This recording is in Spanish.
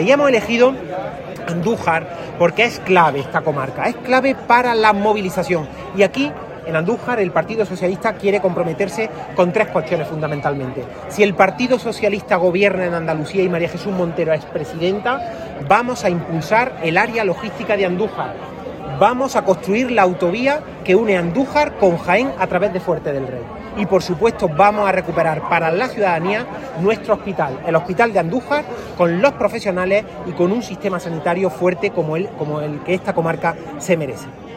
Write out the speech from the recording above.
Y hemos elegido Andújar porque es clave esta comarca, es clave para la movilización. Y aquí, en Andújar, el Partido Socialista quiere comprometerse con 3 cuestiones fundamentalmente. Si el Partido Socialista gobierna en Andalucía y María Jesús Montero es presidenta, vamos a impulsar el área logística de Andújar. Vamos a construir la autovía que une Andújar con Jaén a través de Fuerte del Rey. Y por supuesto vamos a recuperar para la ciudadanía nuestro hospital, el Hospital de Andújar, con los profesionales y con un sistema sanitario fuerte como el que esta comarca se merece.